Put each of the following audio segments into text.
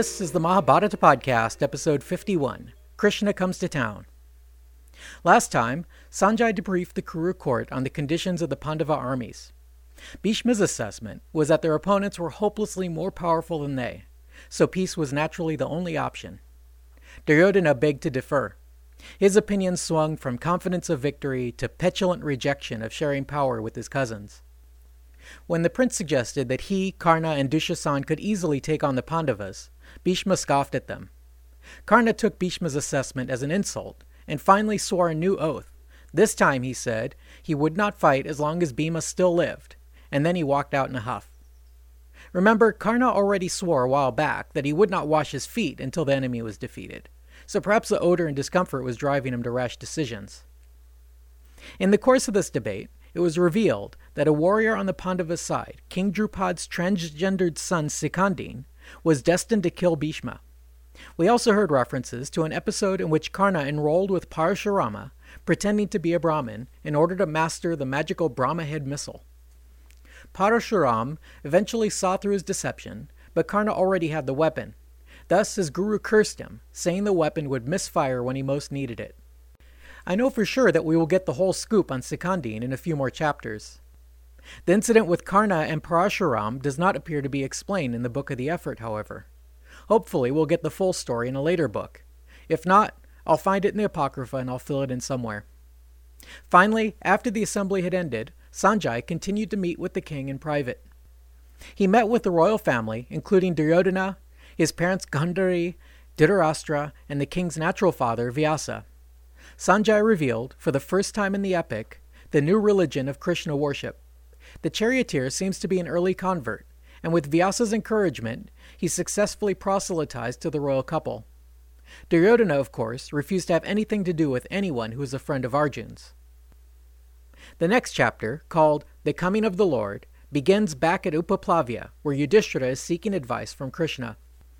This is the Mahabharata Podcast, episode 51, Krishna Comes to Town. Last time, Sanjay debriefed the Kuru court on the conditions of the Pandava armies. Bhishma's assessment was that their opponents were hopelessly more powerful than they, so peace was naturally the only option. Duryodhana begged to defer. His opinion swung from confidence of victory to petulant rejection of sharing power with his cousins. When the prince suggested that he, Karna, and Dushasan could easily take on the Pandavas, Bhishma scoffed at them. Karna took Bhishma's assessment as an insult and finally swore a new oath. This time, he said, he would not fight as long as Bhima still lived, and then he walked out in a huff. Remember, Karna already swore a while back that he would not wash his feet until the enemy was defeated, so perhaps the odor and discomfort was driving him to rash decisions. In the course of this debate, it was revealed that a warrior on the Pandava's side, King Drupad's transgendered son Sikandin, was destined to kill Bhishma. We also heard references to an episode in which Karna enrolled with Parashurama, pretending to be a Brahmin in order to master the magical Brahma head missile. Parashuram eventually saw through his deception, but Karna already had the weapon. Thus, his guru cursed him, saying the weapon would misfire when he most needed it. I know for sure that we will get the whole scoop on Sikandin in a few more chapters. The incident with Karna and Parashuram does not appear to be explained in the Book of the Effort, however. Hopefully we'll get the full story in a later book. If not, I'll find it in the Apocrypha and I'll fill it in somewhere. Finally, after the assembly had ended, Sanjay continued to meet with the king in private. He met with the royal family, including Duryodhana, his parents Gandhari, Dhritarashtra, and the king's natural father, Vyasa. Sanjay revealed, for the first time in the epic, the new religion of Krishna worship. The charioteer seems to be an early convert, and with Vyasa's encouragement, he successfully proselytized to the royal couple. Duryodhana, of course, refused to have anything to do with anyone who was a friend of Arjun's. The next chapter, called The Coming of the Lord, begins back at Upaplavya, where Yudhishthira is seeking advice from Krishna.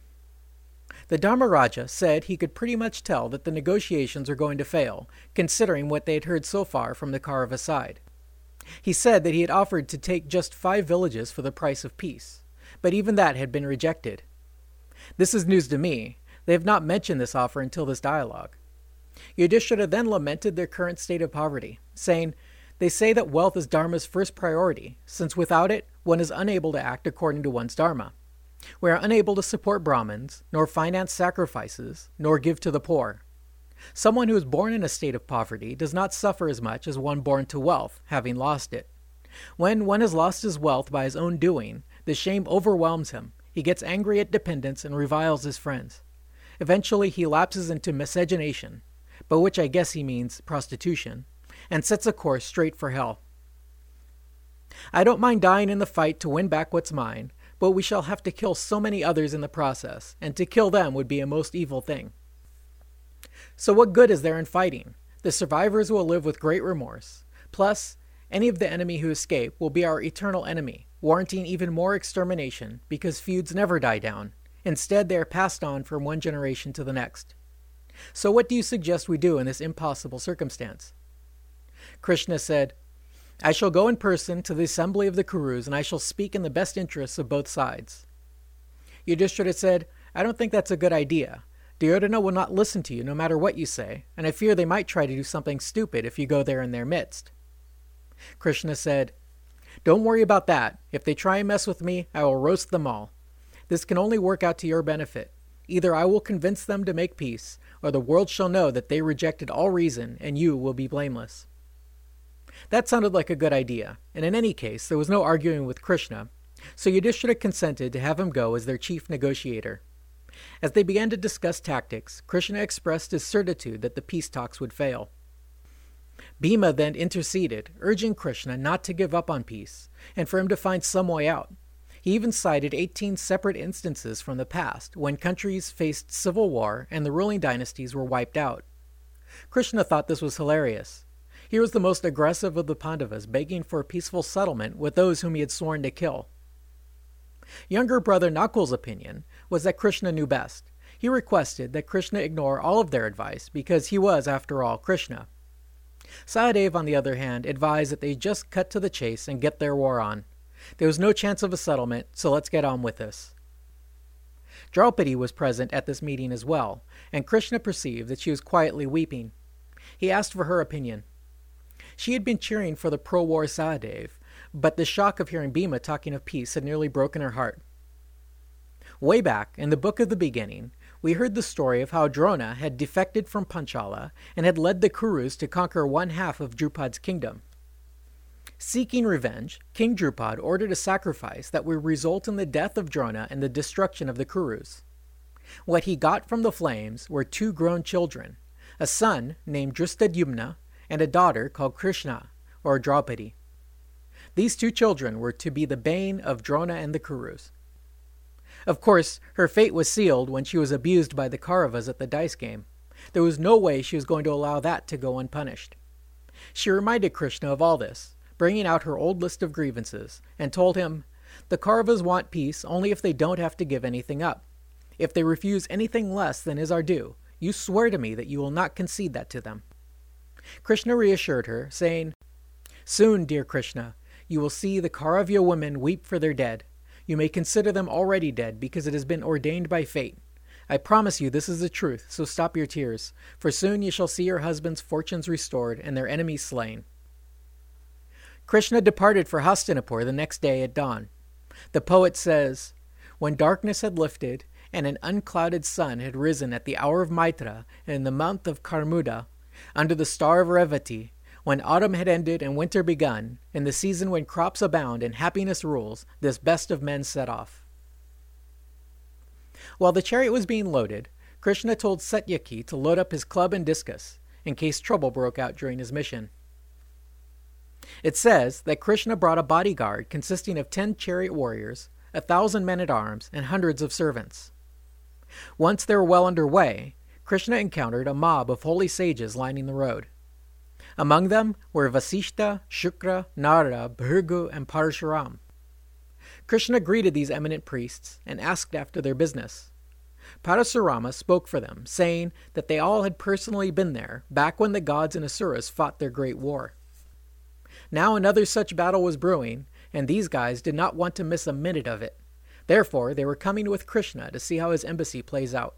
The Dharmaraja said he could pretty much tell that the negotiations were going to fail, considering what they had heard so far from the Kaurava side. He said that he had offered to take just 5 villages for the price of peace, but even that had been rejected. This is news to me. They have not mentioned this offer until this dialogue. Yudhishthira then lamented their current state of poverty, saying, "They say that wealth is Dharma's first priority, since without it, one is unable to act according to one's Dharma. We are unable to support Brahmins, nor finance sacrifices, nor give to the poor. Someone who is born in a state of poverty does not suffer as much as one born to wealth, having lost it. When one has lost his wealth by his own doing, the shame overwhelms him. He gets angry at dependence and reviles his friends. Eventually he lapses into miscegenation, by which I guess he means prostitution, and sets a course straight for hell. I don't mind dying in the fight to win back what's mine, but we shall have to kill so many others in the process, and to kill them would be a most evil thing. So what good is there in fighting? The survivors will live with great remorse. Plus, any of the enemy who escape will be our eternal enemy, warranting even more extermination, because feuds never die down. Instead, they are passed on from one generation to the next. So what do you suggest we do in this impossible circumstance?" Krishna said, "I shall go in person to the assembly of the Kurus, and I shall speak in the best interests of both sides." Yudhishthira said, "I don't think that's a good idea. Duryodhana will not listen to you no matter what you say, and I fear they might try to do something stupid if you go there in their midst." Krishna said, "Don't worry about that. If they try and mess with me, I will roast them all. This can only work out to your benefit. Either I will convince them to make peace, or the world shall know that they rejected all reason, and you will be blameless." That sounded like a good idea, and in any case, there was no arguing with Krishna, so Yudhishthira consented to have him go as their chief negotiator. As they began to discuss tactics, Krishna expressed his certitude that the peace talks would fail. Bhima then interceded, urging Krishna not to give up on peace, and for him to find some way out. He even cited 18 separate instances from the past when countries faced civil war and the ruling dynasties were wiped out. Krishna thought this was hilarious. He was the most aggressive of the Pandavas, begging for a peaceful settlement with those whom he had sworn to kill. Younger brother Nakul's opinion was that Krishna knew best. He requested that Krishna ignore all of their advice because he was, after all, Krishna. Sahadev, on the other hand, advised that they just cut to the chase and get their war on. There was no chance of a settlement, so let's get on with this. Draupadi was present at this meeting as well, and Krishna perceived that she was quietly weeping. He asked for her opinion. She had been cheering for the pro-war Sahadev, but the shock of hearing Bhima talking of peace had nearly broken her heart. Way back, in the Book of the Beginning, we heard the story of how Drona had defected from Panchala and had led the Kurus to conquer one half of Drupad's kingdom. Seeking revenge, King Drupad ordered a sacrifice that would result in the death of Drona and the destruction of the Kurus. What he got from the flames were 2 grown children, a son named Drishtadyumna and a daughter called Krishna, or Draupadi. These 2 children were to be the bane of Drona and the Kurus. Of course, her fate was sealed when she was abused by the Kauravas at the dice game. There was no way she was going to allow that to go unpunished. She reminded Krishna of all this, bringing out her old list of grievances, and told him, "The Kauravas want peace only if they don't have to give anything up. If they refuse anything less than is our due, you swear to me that you will not concede that to them." Krishna reassured her, saying, "Soon, dear Krishna, you will see the Kauravya women weep for their dead. You may consider them already dead because it has been ordained by fate. I promise you this is the truth, so stop your tears, for soon you shall see your husband's fortunes restored and their enemies slain." Krishna departed for Hastinapur the next day at dawn. The poet says, "When darkness had lifted and an unclouded sun had risen at the hour of Maitra and in the month of Karmuda, under the star of Revati, when autumn had ended and winter begun, in the season when crops abound and happiness rules, this best of men set off." While the chariot was being loaded, Krishna told Satyaki to load up his club and discus, in case trouble broke out during his mission. It says that Krishna brought a bodyguard consisting of 10 chariot warriors, 1,000 men-at-arms, and hundreds of servants. Once they were well underway, Krishna encountered a mob of holy sages lining the road. Among them were Vasishta, Shukra, Narada, Bhrigu, and Parashuram. Krishna greeted these eminent priests and asked after their business. Parasurama spoke for them, saying that they all had personally been there back when the gods and asuras fought their great war. Now another such battle was brewing, and these guys did not want to miss a minute of it. Therefore, they were coming with Krishna to see how his embassy plays out.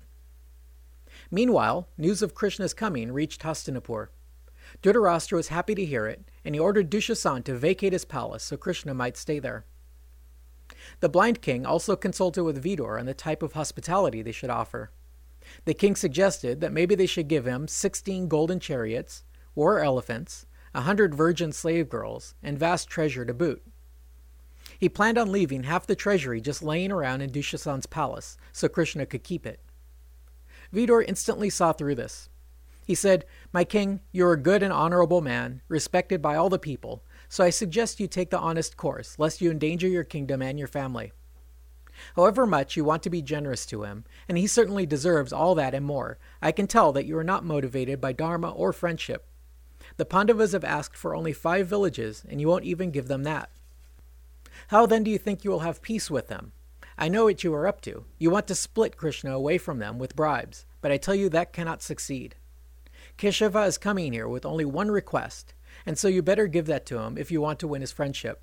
Meanwhile, news of Krishna's coming reached Hastinapur. Dhritarashtra was happy to hear it, and he ordered Dushasana to vacate his palace so Krishna might stay there. The blind king also consulted with Vidur on the type of hospitality they should offer. The king suggested that maybe they should give him 16 golden chariots, war elephants, 100 virgin slave girls, and vast treasure to boot. He planned on leaving half the treasury just laying around in Dushasana's palace so Krishna could keep it. Vidur instantly saw through this. He said, "My king, you are a good and honorable man, respected by all the people, so I suggest you take the honest course, lest you endanger your kingdom and your family. However much you want to be generous to him, and he certainly deserves all that and more, I can tell that you are not motivated by dharma or friendship. The Pandavas have asked for only 5 villages, and you won't even give them that. How then do you think you will have peace with them? I know what you are up to. You want to split Krishna away from them with bribes, but I tell you that cannot succeed. Keshava is coming here with only one request, and so you better give that to him if you want to win his friendship."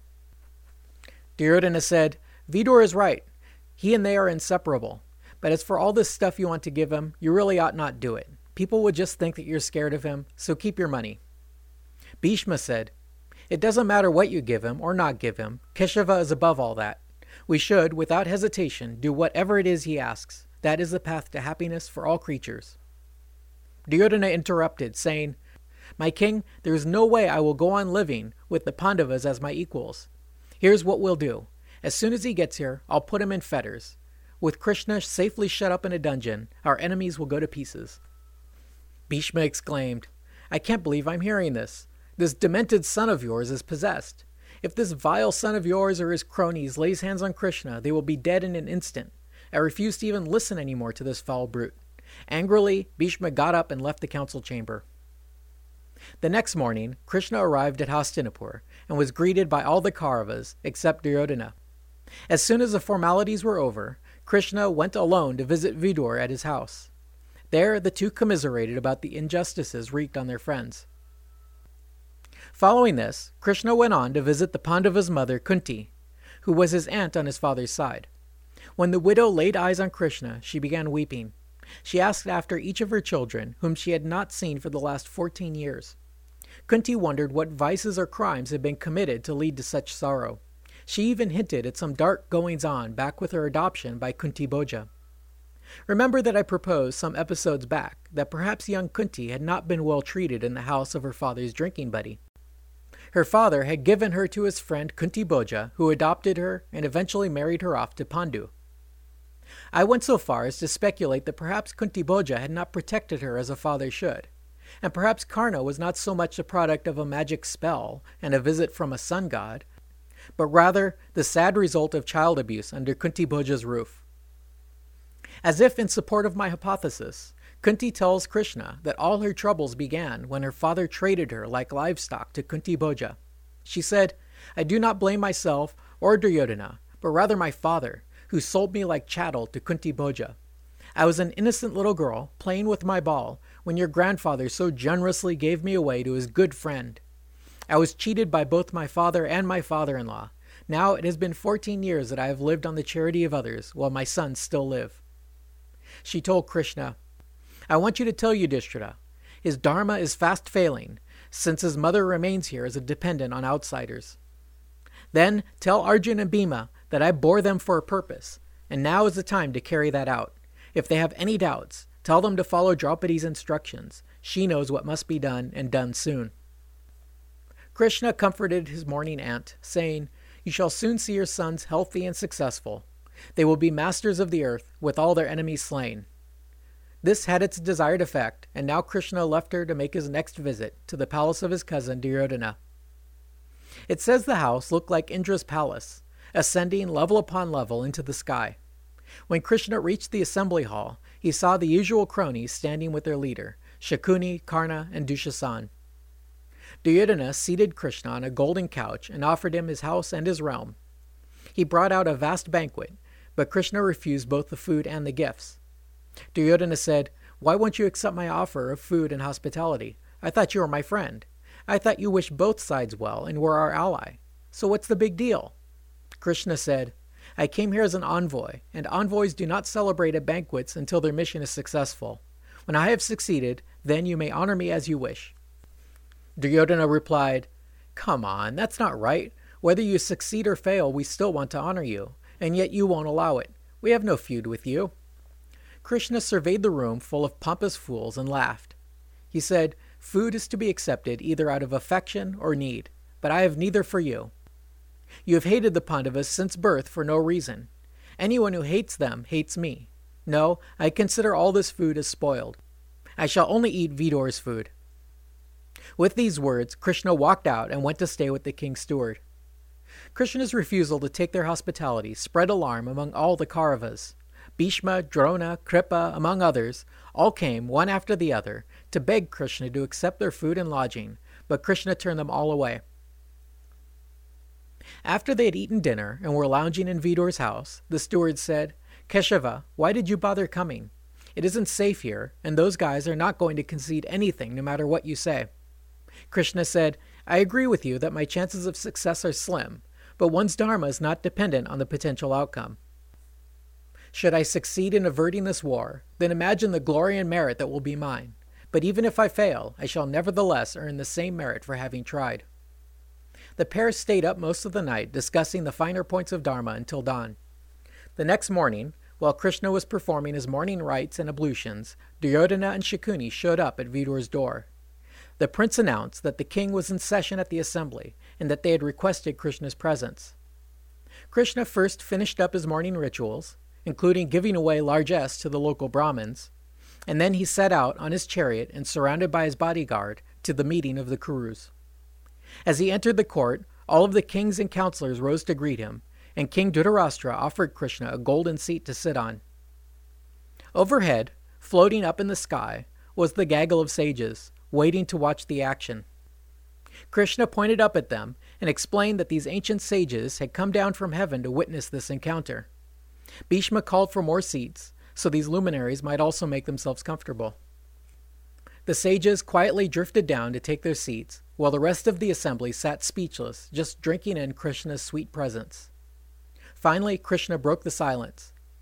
Duryodhana said, "Vidur is right. He and they are inseparable. But as for all this stuff you want to give him, you really ought not do it. People would just think that you're scared of him, so keep your money." Bhishma said, "It doesn't matter what you give him or not give him. Keshava is above all that. We should, without hesitation, do whatever it is he asks. That is the path to happiness for all creatures." Duryodhana interrupted, saying, "My king, there is no way I will go on living with the Pandavas as my equals. Here's what we'll do. As soon as he gets here, I'll put him in fetters. With Krishna safely shut up in a dungeon, our enemies will go to pieces." Bhishma exclaimed, "I can't believe I'm hearing this. This demented son of yours is possessed. If this vile son of yours or his cronies lays hands on Krishna, they will be dead in an instant. I refuse to even listen any more to this foul brute." Angrily, Bhishma got up and left the council chamber. The next morning, Krishna arrived at Hastinapur and was greeted by all the Kauravas except Duryodhana. As soon as the formalities were over, Krishna went alone to visit Vidur at his house. There, the two commiserated about the injustices wreaked on their friends. Following this, Krishna went on to visit the Pandava's mother Kunti, who was his aunt on his father's side. When the widow laid eyes on Krishna, she began weeping. She asked after each of her children, whom she had not seen for the last 14 years. Kunti wondered what vices or crimes had been committed to lead to such sorrow. She even hinted at some dark goings-on back with her adoption by Kunti Bhoja. Remember that I proposed some episodes back that perhaps young Kunti had not been well treated in the house of her father's drinking buddy. Her father had given her to his friend Kunti Bhoja, who adopted her and eventually married her off to Pandu. I went so far as to speculate that perhaps Kunti Bhoja had not protected her as a father should, and perhaps Karna was not so much the product of a magic spell and a visit from a sun god, but rather the sad result of child abuse under Kunti Bhoja's roof. As if in support of my hypothesis, Kunti tells Krishna that all her troubles began when her father traded her like livestock to Kunti Bhoja. She said, "I do not blame myself or Duryodhana, but rather my father, who sold me like chattel to Kunti Bhoja. I was an innocent little girl, playing with my ball, when your grandfather so generously gave me away to his good friend. I was cheated by both my father and my father-in-law. Now it has been 14 years that I have lived on the charity of others, while my sons still live." She told Krishna, "I want you to tell Yudhishthira, his dharma is fast failing, since his mother remains here as a dependent on outsiders. Then tell Arjun and Bhima that I bore them for a purpose, and now is the time to carry that out. If they have any doubts, tell them to follow Draupadi's instructions. She knows what must be done, and done soon." Krishna comforted his mourning aunt, saying, "You shall soon see your sons healthy and successful. They will be masters of the earth, with all their enemies slain." This had its desired effect, and now Krishna left her to make his next visit to the palace of his cousin Duryodhana. It says the house looked like Indra's palace, ascending level upon level into the sky. When Krishna reached the assembly hall, he saw the usual cronies standing with their leader, Shakuni, Karna, and Dushasan. Duryodhana seated Krishna on a golden couch and offered him his house and his realm. He brought out a vast banquet, but Krishna refused both the food and the gifts. Duryodhana said, "Why won't you accept my offer of food and hospitality? I thought you were my friend. I thought you wished both sides well and were our ally. So what's the big deal?" Krishna said, "I came here as an envoy, and envoys do not celebrate at banquets until their mission is successful. When I have succeeded, then you may honor me as you wish." Duryodhana replied, "Come on, that's not right. Whether you succeed or fail, we still want to honor you, and yet you won't allow it. We have no feud with you." Krishna surveyed the room full of pompous fools and laughed. He said, "Food is to be accepted either out of affection or need, but I have neither for you. You have hated the Pandavas since birth for no reason. Anyone who hates them hates me. No, I consider all this food as spoiled. I shall only eat Vidur's food." With these words, Krishna walked out and went to stay with the king's steward. Krishna's refusal to take their hospitality spread alarm among all the Kauravas. Bhishma, Drona, Kripa, among others, all came, one after the other, to beg Krishna to accept their food and lodging, but Krishna turned them all away. After they had eaten dinner and were lounging in Vidur's house, the steward said, "Keshava, why did you bother coming? It isn't safe here, and those guys are not going to concede anything no matter what you say." Krishna said, "I agree with you that my chances of success are slim, but one's dharma is not dependent on the potential outcome. Should I succeed in averting this war, then imagine the glory and merit that will be mine. But even if I fail, I shall nevertheless earn the same merit for having tried." The pair stayed up most of the night discussing the finer points of dharma until dawn. The next morning, while Krishna was performing his morning rites and ablutions, Duryodhana and Shakuni showed up at Vidur's door. The prince announced that the king was in session at the assembly, and that they had requested Krishna's presence. Krishna first finished up his morning rituals, including giving away largesse to the local Brahmins, and then he set out on his chariot and surrounded by his bodyguard to the meeting of the Kurus. As he entered the court, all of the kings and counselors rose to greet him, and King Dhritarashtra offered Krishna a golden seat to sit on. Overhead, floating up in the sky, was the gaggle of sages, waiting to watch the action. Krishna pointed up at them and explained that these ancient sages had come down from heaven to witness this encounter. Bhishma called for more seats, so these luminaries might also make themselves comfortable. The sages quietly drifted down to take their seats, while the rest of the assembly sat speechless, just drinking in Krishna's sweet presence. Finally, Krishna broke the silence.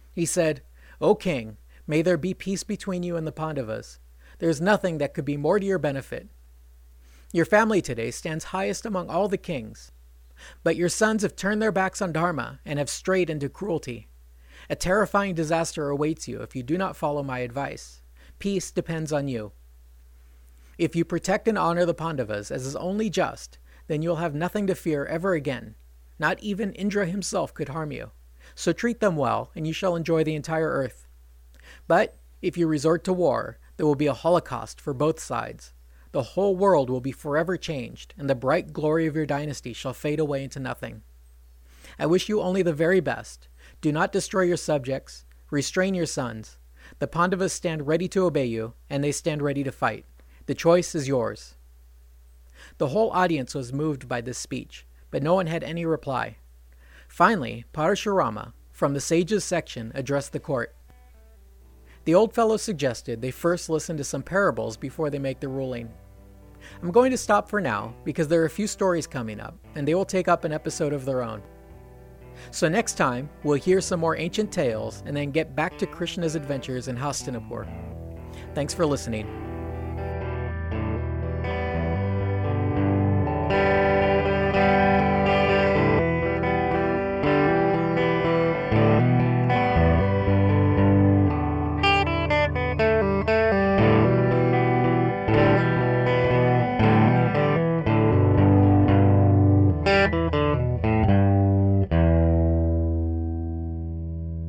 He said, "O king, may there be peace between you and the Pandavas. There is nothing that could be more to your benefit. Your family today stands highest among all the kings. But your sons have turned their backs on Dharma and have strayed into cruelty. A terrifying disaster awaits you if you do not follow my advice. Peace depends on you. If you protect and honor the Pandavas as is only just, then you'll have nothing to fear ever again. Not even Indra himself could harm you. So treat them well, and you shall enjoy the entire earth. But if you resort to war, there will be a holocaust for both sides. The whole world will be forever changed, and the bright glory of your dynasty shall fade away into nothing. I wish you only the very best. Do not destroy your subjects. Restrain your sons. The Pandavas stand ready to obey you, and they stand ready to fight. The choice is yours." The whole audience was moved by this speech, but no one had any reply. Finally, Parashurama, from the sages section, addressed the court. The old fellow suggested they first listen to some parables before they make the ruling. I'm going to stop for now because there are a few stories coming up, and they will take up an episode of their own. So next time, we'll hear some more ancient tales and then get back to Krishna's adventures in Hastinapur. Thanks for listening.